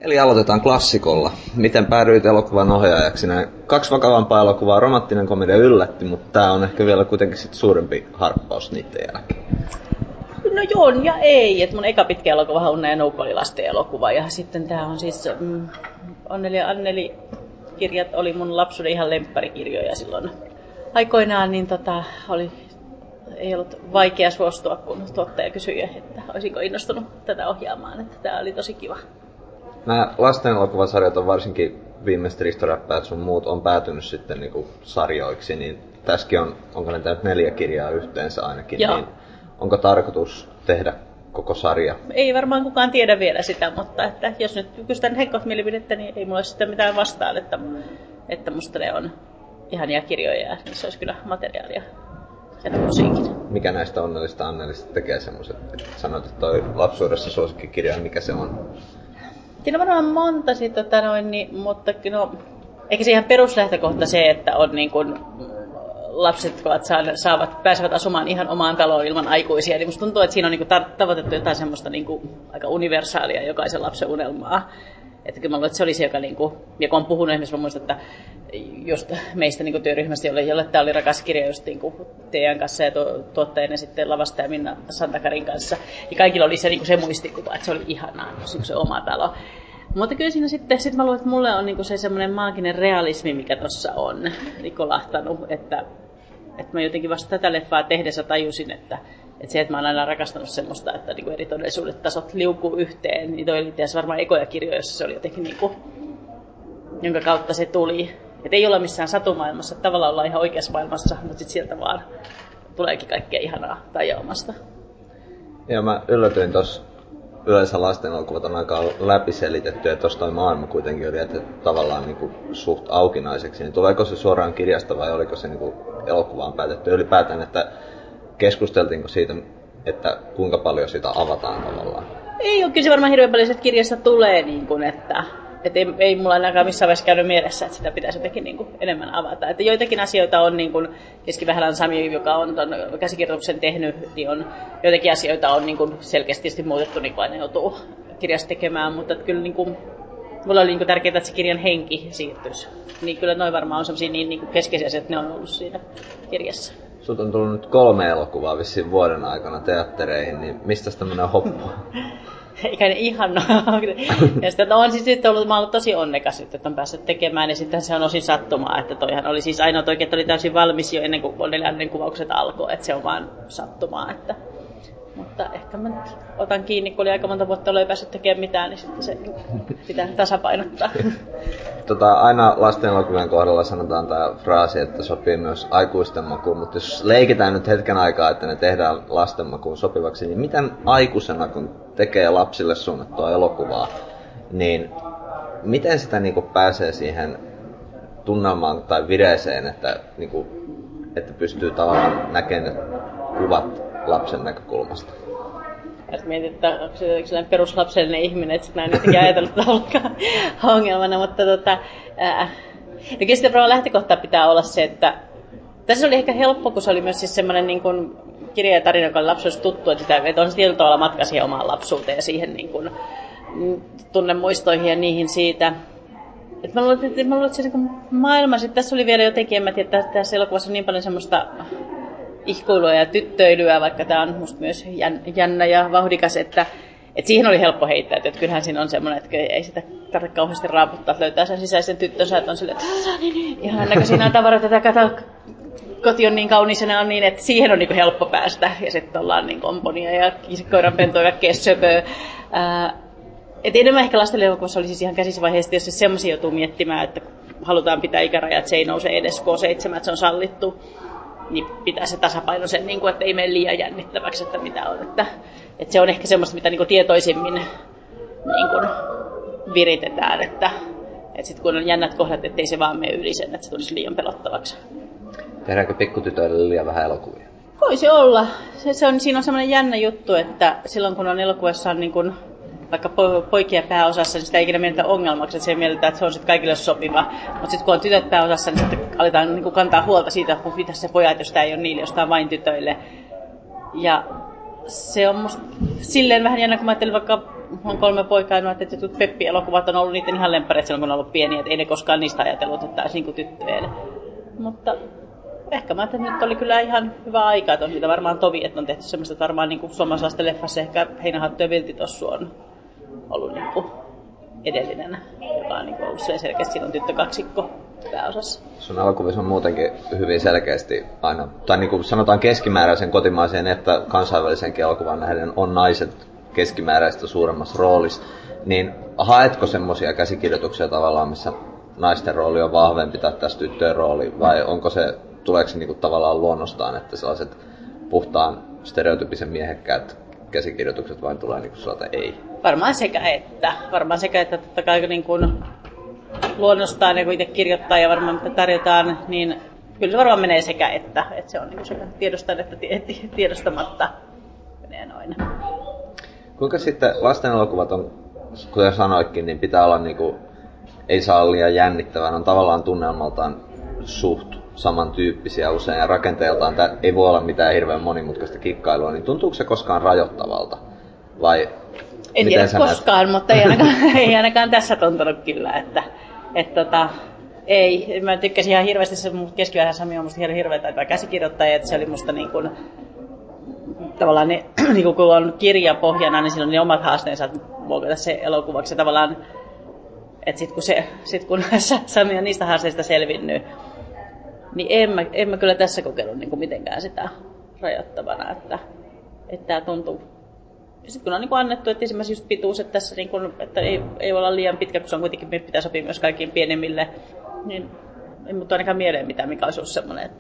Eli aloitetaan klassikolla. Miten päädyit elokuvan ohjaajaksi? Näin 2 vakavampaa elokuvaa, romanttinen komedia yllätti, mutta tää on ehkä vielä kuitenkin sit suurempi harppaus niiden jälkeen. No joo ja ei. Et mun eka pitkä elokuva Unne ja Nuukka oli lasten elokuva. Ja sitten tää on siis Onneli ja Anneli -kirjat oli mun lapsuuden ihan lemppärikirjoja silloin aikoinaan. Niin ei ollut vaikea suostua, kun tuottaja kysyi, että olisinko innostunut tätä ohjaamaan. Että tää oli tosi kiva. Nämä lasten elokuvasarjat on varsinkin viimeiset Ristoräppäät sun muut on päätynyt sitten niinku sarjoiksi, niin tässäkin onko ne nyt 4 kirjaa yhteensä ainakin, Joo. Niin onko tarkoitus tehdä koko sarja? Ei varmaan kukaan tiedä vielä sitä, mutta että jos nyt kysytään henkkohmielipidettä, niin ei mulla ole sitä mitään vastaan, että musta ne on ihania kirjoja ja niissä olisi kyllä materiaalia tehdä musiikin. Mikä näistä Onnelista Annelista tekee semmoiset, että sanoit, että toi lapsuudessa suosikkikirja, mikä se on? Siinä on varmaan monta, mutta eikä se ihan peruslähtökohta se, että on niin kuin lapset pääsevät asumaan ihan omaan taloon ilman aikuisia. Niin musta tuntuu, että siinä on niin kuin tavoitettu jotain semmoista niin kuin aika universaalia jokaisen lapsen unelmaa. Että kyllä mä luulen, että se oli se, joka, niin kuin, ja kun on puhunut esimerkiksi, mä muistan, että just meistä niin kuin työryhmästä, jolle tämä oli rakas kirja just niin kuin teidän kanssa ja tuottajana sitten Lavasta ja Minna Santakarin kanssa. Ja kaikilla oli se, niin kuin se muistikuva, että se oli ihanaa, se oma talo. Mutta kyllä siinä sitten mä luulen, että mulle on niin kuin se semmoinen maaginen realismi, mikä tuossa on rikolahtanut, että mä jotenkin vasta tätä leffaa tehdessä tajusin, että se, että mä oon aina rakastanut semmoista, että niin kuin eri todellisuudet tasot liukuu yhteen, niin toi oli tietysti varmaan ekoja kirjoja, jossa se oli jotenkin, niin kuin, jonka kautta se tuli. Että ei olla missään satumaailmassa, että tavallaan ollaan ihan oikeassa maailmassa, mutta sitten sieltä vaan tuleekin kaikkea ihanaa tajaamasta. Joo, mä yllätyin tuossa. Yleensä lasten elokuvat on aika läpiselitetty, ja tuossa toi maailma kuitenkin oli jätetty tavallaan niinku suht aukinaiseksi. Niin tuleeko se suoraan kirjasta vai oliko se niinku elokuvaan päätetty? Ylipäätään, että keskusteltiinko siitä, että kuinka paljon sitä avataan tavallaan? Ei ole, kyllä se varmaan hirveän paljon kirjasta tulee, niin kuin, että ei mulla ainakaan missään vaiheessa käynyt mielessä, että sitä pitäisi jotenkin niin kuin enemmän avata. Että joitakin asioita on, niin kuin Keski-Vähälän Sami, joka on ton käsikirjoituksen tehnyt, niin joitakin asioita on niin kuin selkeästi muutettu, niin kuin aina joutuu kirjasta tekemään, mutta kyllä niin kuin, mulla oli niin kuin tärkeää, että se kirjan henki siirtyisi. Niin kyllä noin varmaan on sellaisia niin kuin keskeisiä, että ne on ollut siinä kirjassa. Sulta on tullut nyt 3 elokuvaa vissiin vuoden aikana teattereihin, niin mistä tämmöinen hoppu? Eikä ne ihan ja sitten on siis mä oon ollut tosi onnekas, että on päässyt tekemään, ja sitten se on osin sattumaa, että toihan oli siis ainoa oikein, että oli täysin valmis jo ennen kuin Onneli kuvaukset alkoi, että se on vaan sattumaa, mutta ehkä mä nyt otan kiinni, kun oli aika monta vuotta ollut ei päässyt tekemään mitään, niin sitten se pitää tasapainottaa. Aina lasten elokuvien kohdalla sanotaan tämä fraasi, että sopii myös aikuisten makuun, mutta jos leikitään nyt hetken aikaa, että ne tehdään lasten makuun sopivaksi, niin miten aikuisena, kun tekee lapsille suunnattua elokuvaa, niin miten sitä niinku pääsee siihen tunnelmaan tai vireeseen, että pystyy tavallaan näkemään ne kuvat lapsen näkökulmasta? Mietin, että onko se sellainen peruslapsellinen ihminen, että näin jotenkin ajatellut, että olkaa ongelmana, mutta kyllä sitten lähtökohta pitää olla se, että tässä oli ehkä helppo, kun se oli myös siis semmoinen niin kuin kirja ja tarina, joka oli lapsuudessa tuttu, että on tietyllä tavalla matka siihen omaan lapsuuteen ja siihen niin kuin tunnemuistoihin ja niihin siitä. Mä luulen, että se niin maailma, sitten tässä oli vielä jotenkin, en mä tiedä, että tässä elokuvassa on niin paljon semmoista ihkuilua ja tyttöilyä, vaikka tämä on musta myös jännä ja vauhdikas, että siihen oli helppo heittää, että kyllähän siinä on semmoinen, että ei sitä tarvitse kauheasti raaputtaa, että löytää sen sisäisen tyttönsä, että on silleen, että ihan näköisiä nämä tavarat, että koti on niin kaunis ja ne on niin, että siihen on niin kuin helppo päästä, ja sitten ollaan niin komponia ja koiranpentoa ja kaikkea söpöä. Että enemmän ehkä lasten elokuvassa oli siis ihan käsisvaiheessa, jos se semmoisia joutuu miettimään, että halutaan pitää ikärajat, että se ei nouse edes K7, että se on sallittu, niin pitää se tasapaino sen, niin kuin, että ei mene liian jännittäväksi, että mitä on. Että se on ehkä semmoista, mitä niin kuin tietoisimmin niin kuin viritetään, että sitten kun on jännät kohdat, ettei se vaan mene yli sen, että se tulisi liian pelottavaksi. Tehdäänkö pikkutytöille liian vähän elokuvia? Voisi olla. Siinä on semmoinen jännä juttu, että silloin kun on elokuvassa on niin kuin vaikka poikien pääosassa, niin sitä ei ikinä mielletä ongelmaksi, että se mielletään, että se on sitten kaikille sopiva. Mutta sitten kun on tytöt pääosassa, niin sitten aletaan niin kuin kantaa huolta siitä, että mitä se pojat, jos tämä ei ole niille, jos tämä on vain tytöille. Ja se on musta silleen vähän jännä, kun mä ajattelin vaikka on 3 poikaa, ja että Peppi-elokuvat on ollut niiden ihan lemppareita silloin, kun on ollut pieniä, että ei ne koskaan niistä ajatellut, että olisi niin tyttöjen. Mutta ehkä mä ajattelin, että nyt oli kyllä ihan hyvä aika, että on siitä varmaan tovi, että on tehty semmoista, että varmaan niin suomalaisesta leffassa ehkä Heinähattu ja Viltitossu on ollut niin edellinen, joka on niin ollut selkeästi, siinä on tyttökaksikko pääosassa. Sun elokuvissa on muutenkin hyvin selkeästi aina, tai niin kuin sanotaan keskimääräisen kotimaiseen että kansainvälisenkin elokuvan nähden on naiset keskimääräistä suuremmassa roolissa, niin haetko semmoisia käsikirjoituksia tavallaan, missä naisten rooli on vahvempi tai tässä tyttöjen rooli, vai onko se, tuleeko se niin kuin tavallaan luonnostaan, että sellaiset puhtaan stereotypisen miehekkäät käsikirjoitukset vain tulee niin kuin sellaista ei? Varmaan sekä että totta kai niin kuin luonnostaan ja kun itse kirjoittaa ja varmaan mitä tarjotaan, niin kyllä se varmaan menee sekä että se on niin kuin sekä tiedostan että tiedostamatta menee noin. Kuinka sitten lasten elokuvat on, kuten sanoitkin, niin pitää olla niin kuin, ei saa olla liian jännittävää, on tavallaan tunnelmaltaan suht samantyyppisiä usein ja rakenteeltaan ei voi olla mitään hirveän monimutkaista kikkailua, niin tuntuuko se koskaan rajoittavalta? Vai en tiedä koskaan, mutta ei ainakaan tässä tuntunut kyllä, että ei. Mä tykkäsin ihan hirveästi, se Keskivähän Sami on musta hirveä taitava käsikirjoittaja, että se oli musta niin kuin, tavallaan ne, niin kun on kirja pohjana, niin siinä on ne omat haasteensa muokata se elokuvaksi. Ja tavallaan, että sit kun Sami on niistä haasteista selvinnyt, niin en mä kyllä tässä kokeillut niin kuin mitenkään sitä rajoittavana, että tämä tuntuu. Sitten kun on niin kuin annettu, että esimerkiksi just pituus, että tässä niin kuin, että ei olla liian pitkä, kun se on kuitenkin, pitää sopia myös kaikkiin pienemmille, niin ei mut ainakaan mieleen mitään, mikä olisi ollut semmoinen, että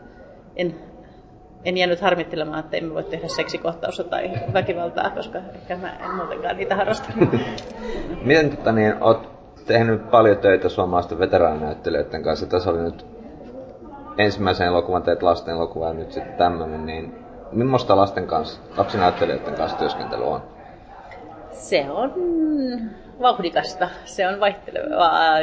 en jäänyt harmittelemaan, että emme voi tehdä seksikohtausta tai väkivaltaa, koska ehkä mä en muutenkaan niitä harrasta. Miten oot tehnyt paljon töitä suomalaisten veteraaninäyttelijöiden kanssa? Tässä oli nyt ensimmäisen elokuvan teet lasten elokuva ja nyt sitten tämmöinen, niin millaista lapsinäyttelijöiden kanssa työskentely on? Se on vauhdikasta, se on vaihtelevaa.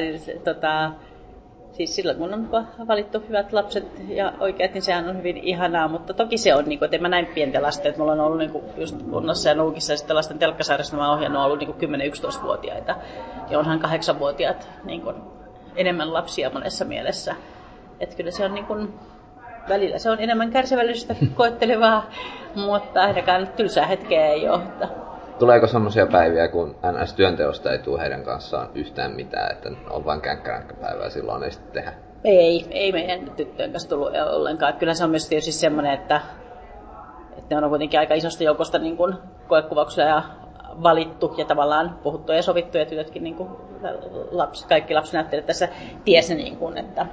Siis silloin kun on valittu hyvät lapset ja oikeat, niin sehän on hyvin ihanaa, mutta toki se on, että en mä näin pientä lasten, että mulla on ollut just Unnassa ja Nuukissa ja sitten lasten telkkasarjassa mä oon ohjannut ollut 10-11-vuotiaita ja onhan 8-vuotiaat enemmän lapsia monessa mielessä. Että kyllä se on välillä se on enemmän kärsivällisyyttä koettelevaa, mutta ainakaan tylsää hetkeä ei ole. Tuleeko semmoisia päiviä, kun NS-työnteosta ei tule heidän kanssaan yhtään mitään, että on vain känkkäränkkäpäivää silloin ei sitten tehdä? Ei meidän tyttöjen kanssa tullut ollenkaan. Kyllä se on myös tietysti semmoinen, että ne on kuitenkin aika isosta joukosta niin kuin koekuvauksia ja valittu ja tavallaan puhuttu ja sovittu ja tytötkin niin kuin kaikki lapsinäyttelijät tässä tiesi niin kuin, että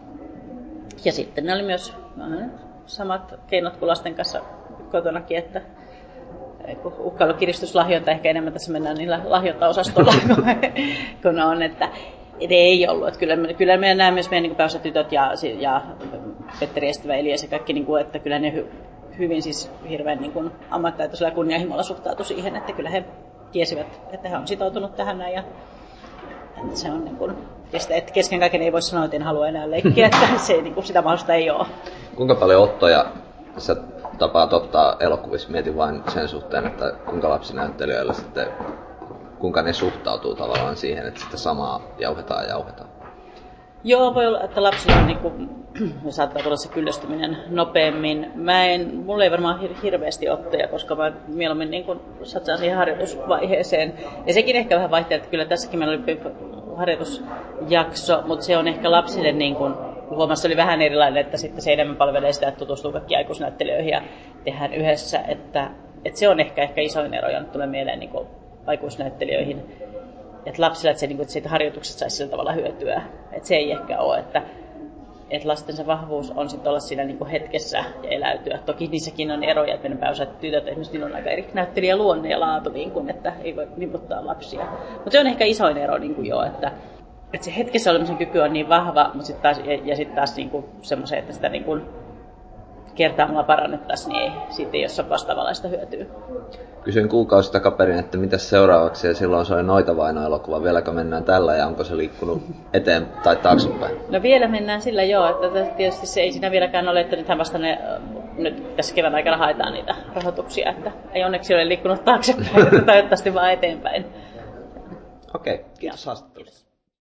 ja sitten ne oli myös samat keinot kuin lasten kanssa kotonakin, että uhkailukiristyslahjonta ehkä enemmän tässä mennään niillä lahjontaosastolla kun on, että ei ollut. Että kyllä me näemme myös meidän niin pääosatytöt ja Petteri Estivä, Elias ja kaikki, niin kuin, että kyllä ne hyvin siis hirveän niin ammattitaitoisella ja kunnianhimolla suhtautui siihen, että kyllä he tiesivät, että he on sitoutunut tähän näin ja että se on niin kuin, että kesken kaiken ei voi sanoa, että en halua enää leikkiä, että se, niin kuin, sitä mahdollista ei ole. Kuinka paljon ottoja sä tapaat ottaa elokuvissa? Mietin vain sen suhteen, että kuinka lapsinäyttelijöillä sitten, kuinka ne suhtautuu tavallaan siihen, että sitten samaa jauhetaan. Joo, voi olla, että lapsilla on, niin kuin, saattaa tulla se kyllästyminen nopeammin. Mulla ei varmaan hirveästi ottoja, koska mä mieluummin niin kuin satsaan siihen harjoitusvaiheeseen. Ja sekin ehkä vähän vaihtelee, että kyllä tässäkin meillä oli harjoitusjakso, mutta se on ehkä lapsille, niin kuin, huomassa oli vähän erilainen, että sitten se enemmän palvelee sitä, että tutustuu kaikkiin aikuisnäyttelijöihin ja tehdään yhdessä. Että se on ehkä isoin ero, ja nyt tulee mieleen niin kuin aikuisnäyttelijöihin. Että lapsilla, että siitä harjoituksesta saisi sillä tavalla hyötyä. Että se ei ehkä ole, että lastensa vahvuus on sitten olla siinä niin kuin hetkessä ja eläytyä. Toki niissäkin on eroja, että meidän pääosaat tytöt, esimerkiksi niillä on aika eri näyttelijäluonne ja laatu, niin kuin, että ei voi niputtaa lapsia. Mutta se on ehkä isoin ero niin kuin jo, että se hetkessä olemisen kyky on niin vahva, mutta sitten taas niin kuin semmoisen, että sitä niin kuin kertaamalla parannettaisiin, niin siitä ei ole vastaavanlaista hyötyä. Kysyin kuukausi takaperin, että mitä seuraavaksi, ja silloin se oli Noitavaino-elokuva. Vieläkö mennään tällä, ja onko se liikkunut eteen tai taaksepäin? No vielä mennään sillä joo, että tietysti se ei siinä vieläkään ole, että nythän vasta ne nyt tässä kevään aikana haetaan niitä rahoituksia, että ei onneksi ole liikkunut taaksepäin, että toivottavasti vaan eteenpäin. Okei, kiitos haastattelusta.